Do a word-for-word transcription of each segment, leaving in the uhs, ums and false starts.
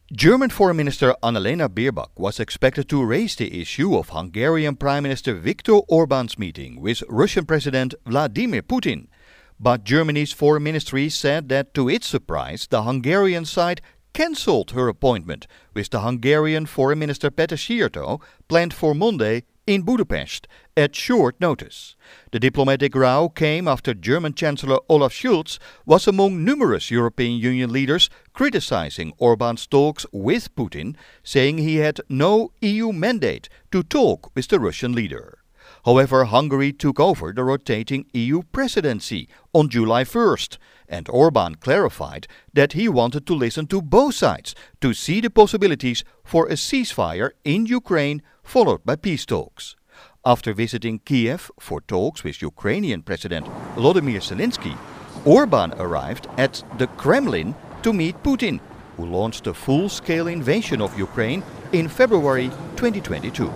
German Foreign Minister Annalena Baerbock was expected to raise the issue of Hungarian Prime Minister Viktor Orban's meeting with Russian President Vladimir Putin. But Germany's foreign ministry said that, to its surprise, the Hungarian side cancelled her appointment with the Hungarian Foreign Minister Péter Szijjártó, planned for Monday in Budapest, at short notice. The diplomatic row came after German Chancellor Olaf Scholz was among numerous European Union leaders criticizing Orban's talks with Putin, saying he had no E U mandate to talk with the Russian leader. However, Hungary took over the rotating E U presidency on July first, and Orban clarified that he wanted to listen to both sides to see the possibilities for a ceasefire in Ukraine, followed by peace talks. After visiting Kiev for talks with Ukrainian President Volodymyr Zelensky, Orban arrived at the Kremlin to meet Putin, who launched a full-scale invasion of Ukraine in February twenty twenty-two.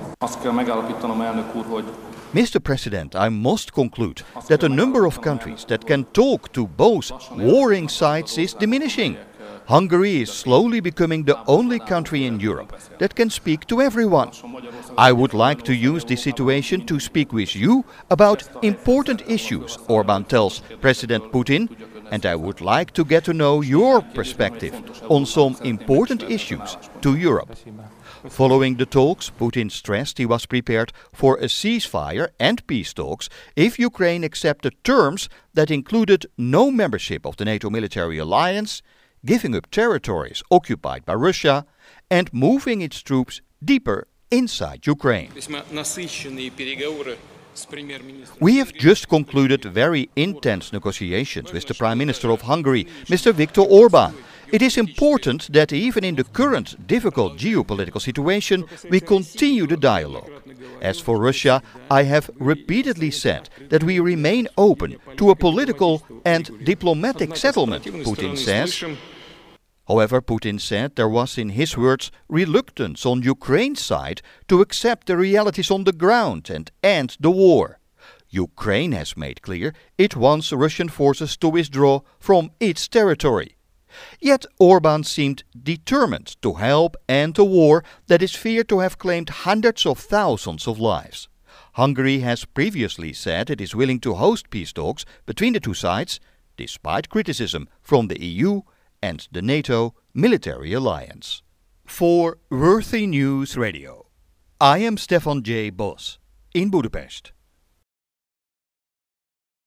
Mister President, I must conclude that the number of countries that can talk to both warring sides is diminishing. Hungary is slowly becoming the only country in Europe that can speak to everyone. I would like to use this situation to speak with you about important issues, Orban tells President Putin, and I would like to get to know your perspective on some important issues to Europe. Following the talks, Putin stressed he was prepared for a ceasefire and peace talks if Ukraine accepted terms that included no membership of the NATO military alliance, giving up territories occupied by Russia, and moving its troops deeper inside Ukraine. We have just concluded very intense negotiations with the Prime Minister of Hungary, Mister Viktor Orban. It is important that even in the current difficult geopolitical situation, we continue the dialogue. As for Russia, I have repeatedly said that we remain open to a political and diplomatic settlement, Putin says. However, Putin said there was, in his words, reluctance on Ukraine's side to accept the realities on the ground and end the war. Ukraine has made clear it wants Russian forces to withdraw from its territory. Yet Orban seemed determined to help end a war that is feared to have claimed hundreds of thousands of lives. Hungary has previously said it is willing to host peace talks between the two sides, despite criticism from the E U and the NATO military alliance. For Worthy News Radio, I am Stefan J. Bos in Budapest.